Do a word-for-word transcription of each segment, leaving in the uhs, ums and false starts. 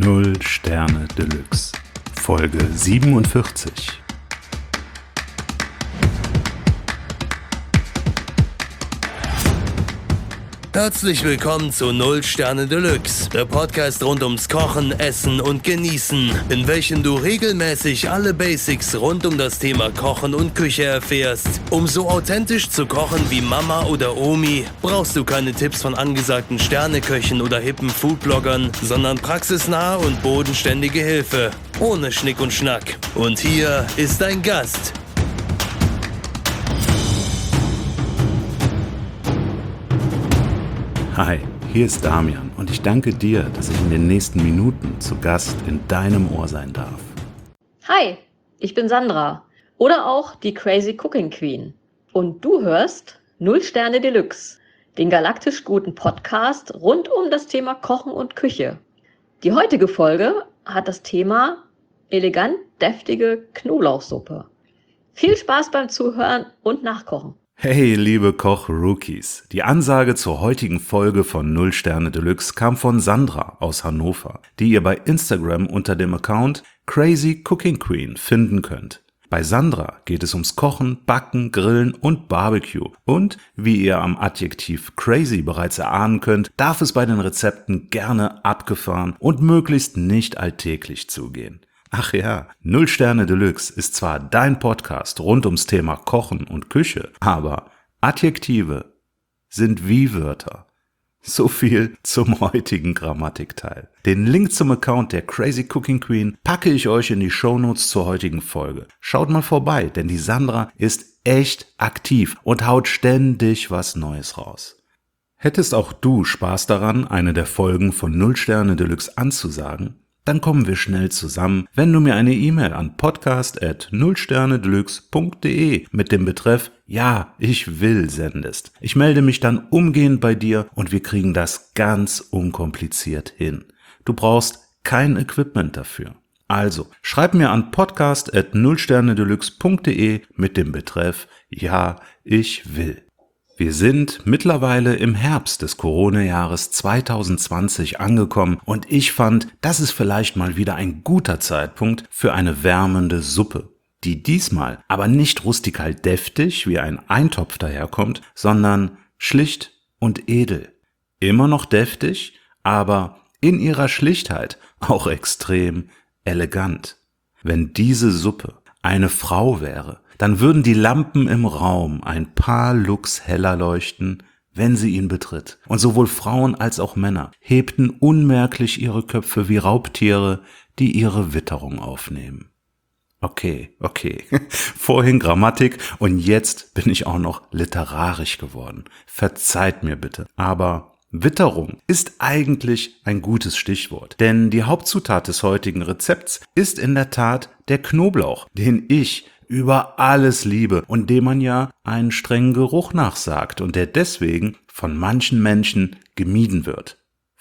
null Sterne Deluxe, Folge siebenundvierzig. Herzlich willkommen zu null Sterne Deluxe, der Podcast rund ums Kochen, Essen und Genießen, in welchem du regelmäßig alle Basics rund um das Thema Kochen und Küche erfährst. Um so authentisch zu kochen wie Mama oder Omi, brauchst du keine Tipps von angesagten Sterneköchen oder hippen Foodbloggern, sondern praxisnahe und bodenständige Hilfe, ohne Schnick und Schnack. Und hier ist dein Gast. Hi, hier ist Damian und ich danke dir, dass ich in den nächsten Minuten zu Gast in deinem Ohr sein darf. Hi, ich bin Sandra oder auch die Crazy Cooking Queen und du hörst null Sterne Deluxe, den galaktisch guten Podcast rund um das Thema Kochen und Küche. Die heutige Folge hat das Thema elegant deftige Knoblauchsuppe. Viel Spaß beim Zuhören und Nachkochen. Hey, liebe Koch-Rookies! Die Ansage zur heutigen Folge von null Sterne Deluxe kam von Sandra aus Hannover, die ihr bei Instagram unter dem Account Crazy Cooking Queen finden könnt. Bei Sandra geht es ums Kochen, Backen, Grillen und Barbecue. Und, wie ihr am Adjektiv crazy bereits erahnen könnt, darf es bei den Rezepten gerne abgefahren und möglichst nicht alltäglich zugehen. Ach ja, null Sterne Deluxe ist zwar dein Podcast rund ums Thema Kochen und Küche, aber Adjektive sind Wie-Wörter. So viel zum heutigen Grammatikteil. Den Link zum Account der Crazy Cooking Queen packe ich euch in die Shownotes zur heutigen Folge. Schaut mal vorbei, denn die Sandra ist echt aktiv und haut ständig was Neues raus. Hättest auch du Spaß daran, eine der Folgen von null Sterne Deluxe anzusagen? Dann kommen wir schnell zusammen, wenn du mir eine E-Mail an podcast at null sterne deluxe punkt de mit dem Betreff Ja, ich will sendest. Ich melde mich dann umgehend bei dir und wir kriegen das ganz unkompliziert hin. Du brauchst kein Equipment dafür. Also, schreib mir an podcast at null sterne deluxe punkt de mit dem Betreff Ja, ich will. Wir sind mittlerweile im Herbst des Corona-Jahres zwanzig zwanzig angekommen und ich fand, das ist vielleicht mal wieder ein guter Zeitpunkt für eine wärmende Suppe, die diesmal aber nicht rustikal deftig wie ein Eintopf daherkommt, sondern schlicht und edel. Immer noch deftig, aber in ihrer Schlichtheit auch extrem elegant. Wenn diese Suppe eine Frau wäre, dann würden die Lampen im Raum ein paar Lux heller leuchten, wenn sie ihn betritt. Und sowohl Frauen als auch Männer hebten unmerklich ihre Köpfe wie Raubtiere, die ihre Witterung aufnehmen. Okay, okay. Vorhin Grammatik und jetzt bin ich auch noch literarisch geworden. Verzeiht mir bitte. Aber Witterung ist eigentlich ein gutes Stichwort, denn die Hauptzutat des heutigen Rezepts ist in der Tat der Knoblauch, den ich über alles liebe und dem man ja einen strengen Geruch nachsagt und der deswegen von manchen Menschen gemieden wird.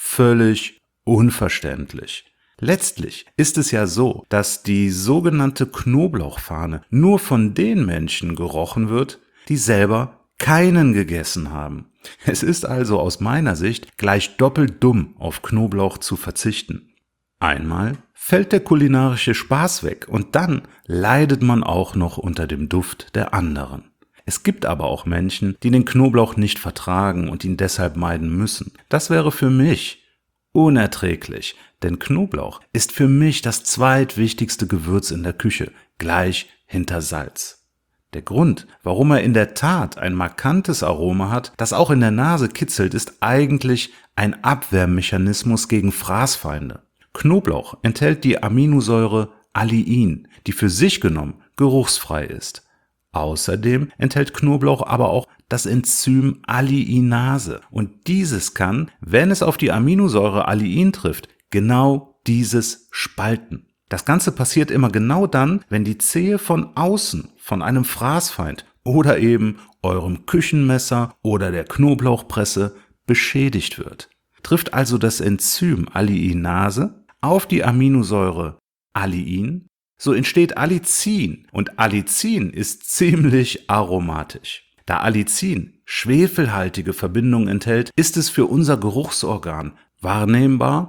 Völlig unverständlich. Letztlich ist es ja so, dass die sogenannte Knoblauchfahne nur von den Menschen gerochen wird, die selber keinen gegessen haben. Es ist also aus meiner Sicht gleich doppelt dumm, auf Knoblauch zu verzichten. Einmal fällt der kulinarische Spaß weg und dann leidet man auch noch unter dem Duft der anderen. Es gibt aber auch Menschen, die den Knoblauch nicht vertragen und ihn deshalb meiden müssen. Das wäre für mich unerträglich, denn Knoblauch ist für mich das zweitwichtigste Gewürz in der Küche, gleich hinter Salz. Der Grund, warum er in der Tat ein markantes Aroma hat, das auch in der Nase kitzelt, ist eigentlich ein Abwehrmechanismus gegen Fraßfeinde. Knoblauch enthält die Aminosäure Allein, die für sich genommen geruchsfrei ist. Außerdem enthält Knoblauch aber auch das Enzym Alleinase und dieses kann, wenn es auf die Aminosäure Allein trifft, genau dieses spalten. Das Ganze passiert immer genau dann, wenn die Zehe von außen von einem Fraßfeind oder eben eurem Küchenmesser oder der Knoblauchpresse beschädigt wird. Trifft also das Enzym Alleinase auf die Aminosäure Allein, so entsteht Allicin und Allicin ist ziemlich aromatisch. Da Allicin schwefelhaltige Verbindungen enthält, ist es für unser Geruchsorgan wahrnehmbar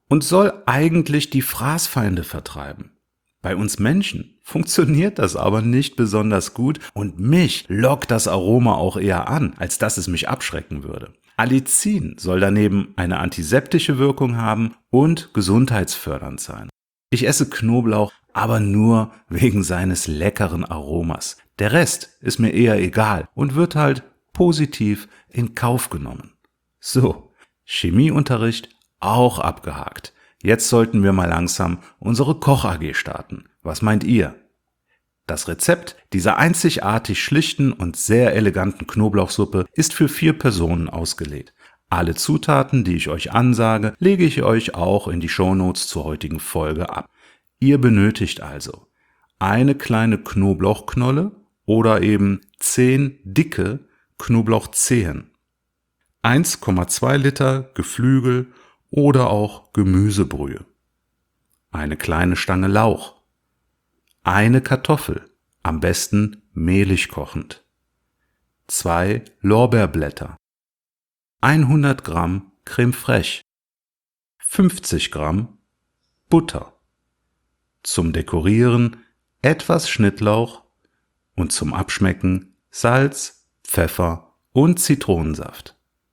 und soll eigentlich die Fraßfeinde vertreiben. Bei uns Menschen funktioniert das aber nicht besonders gut und mich lockt das Aroma auch eher an, als dass es mich abschrecken würde. Allicin soll daneben eine antiseptische Wirkung haben und gesundheitsfördernd sein. Ich esse Knoblauch aber nur wegen seines leckeren Aromas. Der Rest ist mir eher egal und wird halt positiv in Kauf genommen. So, Chemieunterricht auch abgehakt. Jetzt sollten wir mal langsam unsere Koch-A G starten. Was meint ihr? Das Rezept dieser einzigartig schlichten und sehr eleganten Knoblauchsuppe ist für vier Personen ausgelegt. Alle Zutaten, die ich euch ansage, lege ich euch auch in die Shownotes zur heutigen Folge ab. Ihr benötigt also eine kleine Knoblauchknolle oder eben zehn dicke Knoblauchzehen, eins Komma zwei Liter Geflügel oder auch Gemüsebrühe, eine kleine Stange Lauch, eine Kartoffel, am besten mehlig kochend, zwei Lorbeerblätter, hundert Gramm Creme fraiche, fünfzig Gramm Butter, zum Dekorieren etwas Schnittlauch und zum Abschmecken Salz, Pfeffer und Zitronensaft.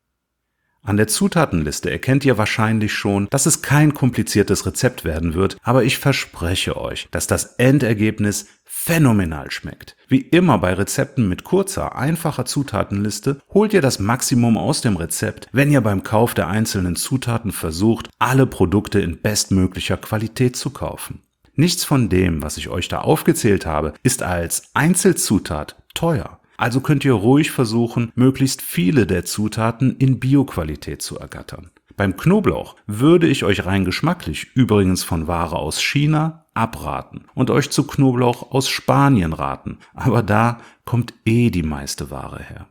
An der Zutatenliste erkennt ihr wahrscheinlich schon, dass es kein kompliziertes Rezept werden wird, aber ich verspreche euch, dass das Endergebnis phänomenal schmeckt. Wie immer bei Rezepten mit kurzer, einfacher Zutatenliste holt ihr das Maximum aus dem Rezept, wenn ihr beim Kauf der einzelnen Zutaten versucht, alle Produkte in bestmöglicher Qualität zu kaufen. Nichts von dem, was ich euch da aufgezählt habe, ist als Einzelzutat teuer. Also könnt ihr ruhig versuchen, möglichst viele der Zutaten in Bio-Qualität zu ergattern. Beim Knoblauch würde ich euch rein geschmacklich übrigens von Ware aus China abraten und euch zu Knoblauch aus Spanien raten, aber da kommt eh die meiste Ware her.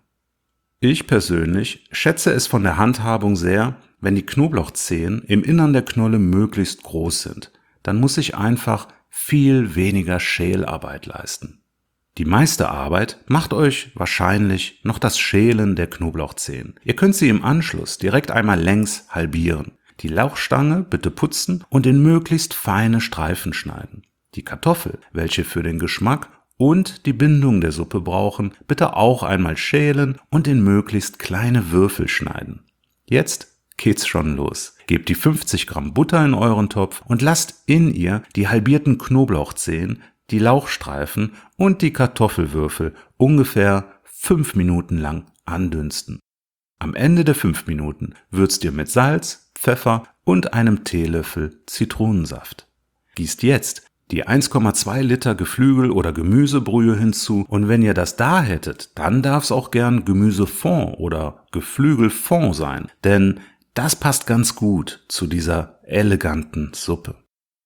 Ich persönlich schätze es von der Handhabung sehr, wenn die Knoblauchzehen im Innern der Knolle möglichst groß sind. Dann muss ich einfach viel weniger Schälarbeit leisten. Die meiste Arbeit macht euch wahrscheinlich noch das Schälen der Knoblauchzehen. Ihr könnt sie im Anschluss direkt einmal längs halbieren. Die Lauchstange bitte putzen und in möglichst feine Streifen schneiden. Die Kartoffel, welche für den Geschmack und die Bindung der Suppe brauchen, bitte auch einmal schälen und in möglichst kleine Würfel schneiden. Jetzt geht's schon los. Gebt die fünfzig Gramm Butter in euren Topf und lasst in ihr die halbierten Knoblauchzehen, die Lauchstreifen und die Kartoffelwürfel ungefähr fünf Minuten lang andünsten. Am Ende der fünf Minuten würzt ihr mit Salz, Pfeffer und einem Teelöffel Zitronensaft. Gießt jetzt die eins Komma zwei Liter Geflügel- oder Gemüsebrühe hinzu und wenn ihr das da hättet, dann darf es auch gern Gemüsefond oder Geflügelfond sein, denn das passt ganz gut zu dieser eleganten Suppe.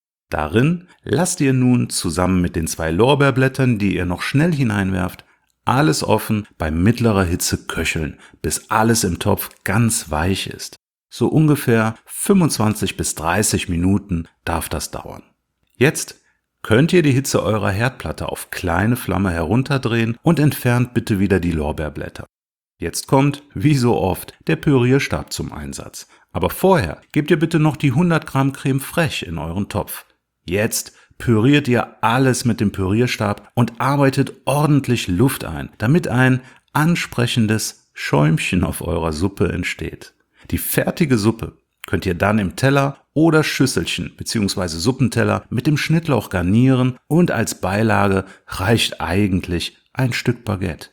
Darin lasst ihr nun zusammen mit den zwei Lorbeerblättern, die ihr noch schnell hineinwerft, alles offen bei mittlerer Hitze köcheln, bis alles im Topf ganz weich ist. So ungefähr fünfundzwanzig bis dreißig Minuten darf das dauern. Jetzt könnt ihr die Hitze eurer Herdplatte auf kleine Flamme herunterdrehen und entfernt bitte wieder die Lorbeerblätter. Jetzt kommt, wie so oft, der Pürierstab zum Einsatz. Aber vorher gebt ihr bitte noch die hundert Gramm Creme fraiche in euren Topf. Jetzt püriert ihr alles mit dem Pürierstab und arbeitet ordentlich Luft ein, damit ein ansprechendes Schäumchen auf eurer Suppe entsteht. Die fertige Suppe könnt ihr dann im Teller oder Schüsselchen bzw. Suppenteller mit dem Schnittlauch garnieren und als Beilage reicht eigentlich ein Stück Baguette.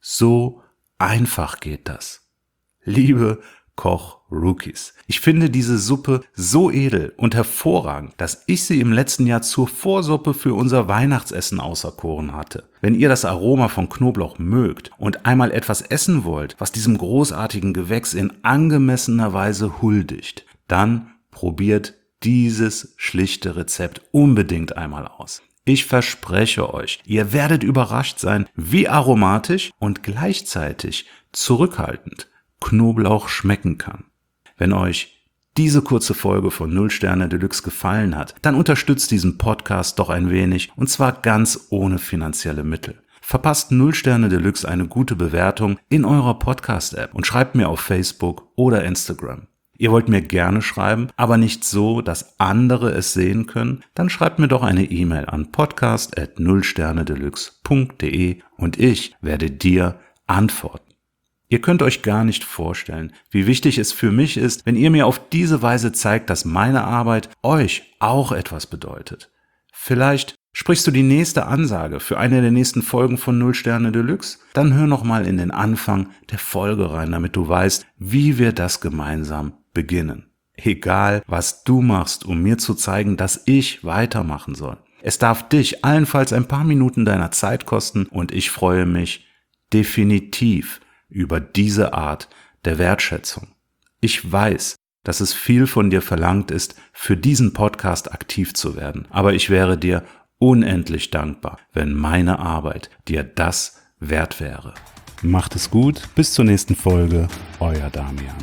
So einfach geht das. Liebe Koch-Rookies. Ich finde diese Suppe so edel und hervorragend, dass ich sie im letzten Jahr zur Vorsuppe für unser Weihnachtsessen auserkoren hatte. Wenn ihr das Aroma von Knoblauch mögt und einmal etwas essen wollt, was diesem großartigen Gewächs in angemessener Weise huldigt, dann probiert dieses schlichte Rezept unbedingt einmal aus. Ich verspreche euch, ihr werdet überrascht sein, wie aromatisch und gleichzeitig zurückhaltend Knoblauch schmecken kann. Wenn euch diese kurze Folge von null Sterne Deluxe gefallen hat, dann unterstützt diesen Podcast doch ein wenig und zwar ganz ohne finanzielle Mittel. Verpasst null Sterne Deluxe eine gute Bewertung in eurer Podcast-App und schreibt mir auf Facebook oder Instagram. Ihr wollt mir gerne schreiben, aber nicht so, dass andere es sehen können? Dann schreibt mir doch eine E-Mail an podcast at null sterne deluxe punkt de und ich werde dir antworten. Ihr könnt euch gar nicht vorstellen, wie wichtig es für mich ist, wenn ihr mir auf diese Weise zeigt, dass meine Arbeit euch auch etwas bedeutet. Vielleicht sprichst du die nächste Ansage für eine der nächsten Folgen von null Sterne Deluxe? Dann hör noch mal in den Anfang der Folge rein, damit du weißt, wie wir das gemeinsam beginnen. Egal, was du machst, um mir zu zeigen, dass ich weitermachen soll. Es darf dich allenfalls ein paar Minuten deiner Zeit kosten und ich freue mich definitiv über diese Art der Wertschätzung. Ich weiß, dass es viel von dir verlangt ist, für diesen Podcast aktiv zu werden, aber ich wäre dir unendlich dankbar, wenn meine Arbeit dir das wert wäre. Macht es gut, bis zur nächsten Folge, euer Damian.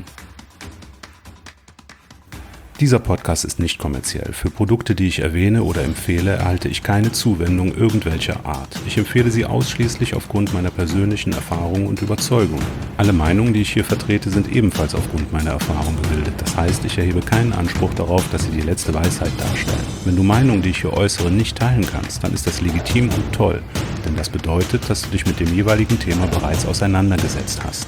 Dieser Podcast ist nicht kommerziell. Für Produkte, die ich erwähne oder empfehle, erhalte ich keine Zuwendung irgendwelcher Art. Ich empfehle sie ausschließlich aufgrund meiner persönlichen Erfahrung und Überzeugung. Alle Meinungen, die ich hier vertrete, sind ebenfalls aufgrund meiner Erfahrung gebildet. Das heißt, ich erhebe keinen Anspruch darauf, dass sie die letzte Weisheit darstellen. Wenn du Meinungen, die ich hier äußere, nicht teilen kannst, dann ist das legitim und toll. Denn das bedeutet, dass du dich mit dem jeweiligen Thema bereits auseinandergesetzt hast.